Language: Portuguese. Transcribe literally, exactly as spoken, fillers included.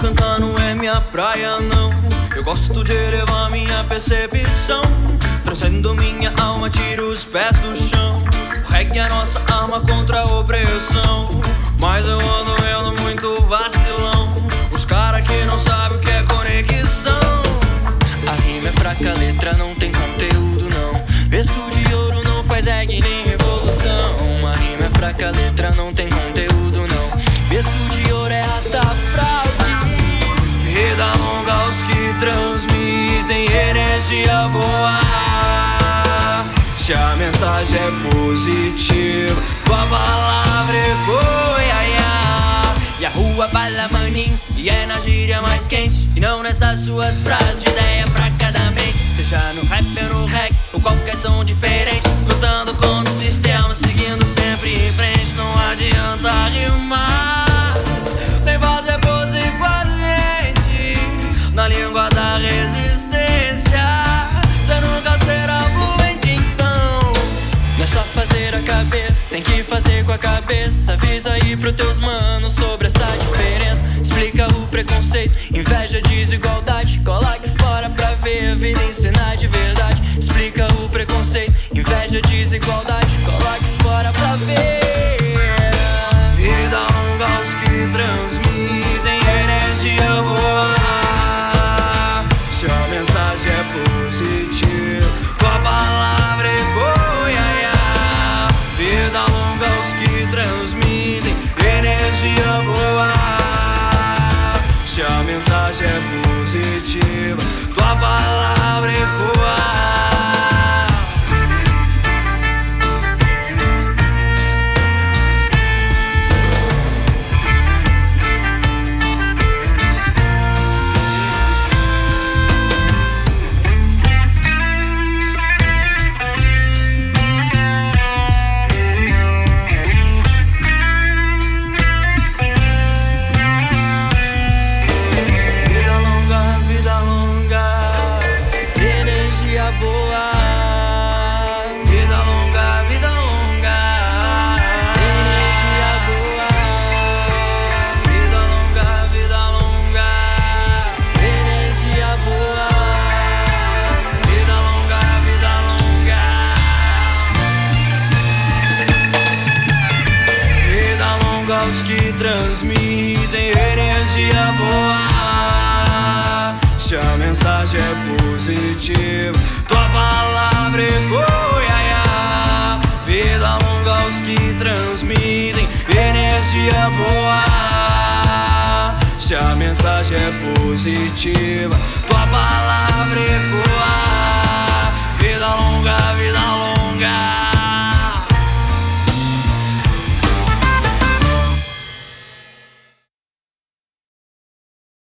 cantar não é minha praia não. Eu gosto de elevar minha percepção, transcendo minha alma, tiro os pés do chão. O reggae é a nossa arma contra a opressão, mas eu ando vendo muito vacilão, os cara que não sabem o que é conexão. A rima é fraca, a letra não tem conteúdo não. Berço de ouro não faz reggae nem revolução. A rima é fraca, a letra não tem conteúdo não. Berço de ouro é rastafraude. Vida longa aos que transmitem energia boa. Se a mensagem é positiva, tua palavra ecoa, ia. E a rua bala maninho, e é na gíria mais quente, e não nessas suas frases de ideia pra cada mente. Seja no rap ou no reggae, ou qualquer som diferente, lutando contra o sistema, seguindo sempre em frente. Não adianta rimar, nem fazer pose com a gente na língua da resistência. Você nunca será fluente então. Não é só fazer a cabeça, tem que fazer com a cabeça. Avisa aí pros teus manos sobre essa diferença. Explica o preconceito, inveja, desigualdade. Cola aqui fora pra ver a vida ensinar de verdade. Explica o preconceito, inveja, desigualdade. Cola aqui fora pra ver. Vida longa aos que transmitem energia boa. Se a mensagem é positiva, tua palavra ecoa, ia. Vida longa aos que transmitem energia boa. Se a mensagem é positiva, tua palavra ecoa. Os que transmitem energia boa. Se a mensagem é positiva, tua palavra ecoa, ia. Vida longa aos que transmitem energia boa. Se a mensagem é positiva, tua palavra ecoa.